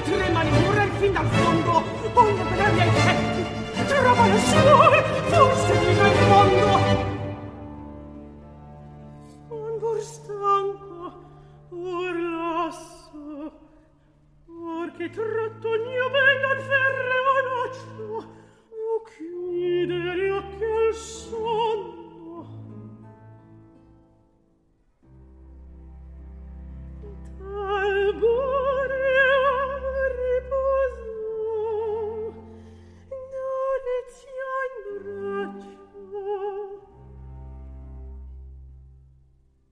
Metti le mani, vorrei fin dal fondo, voglio vedere i miei petti, trovano solo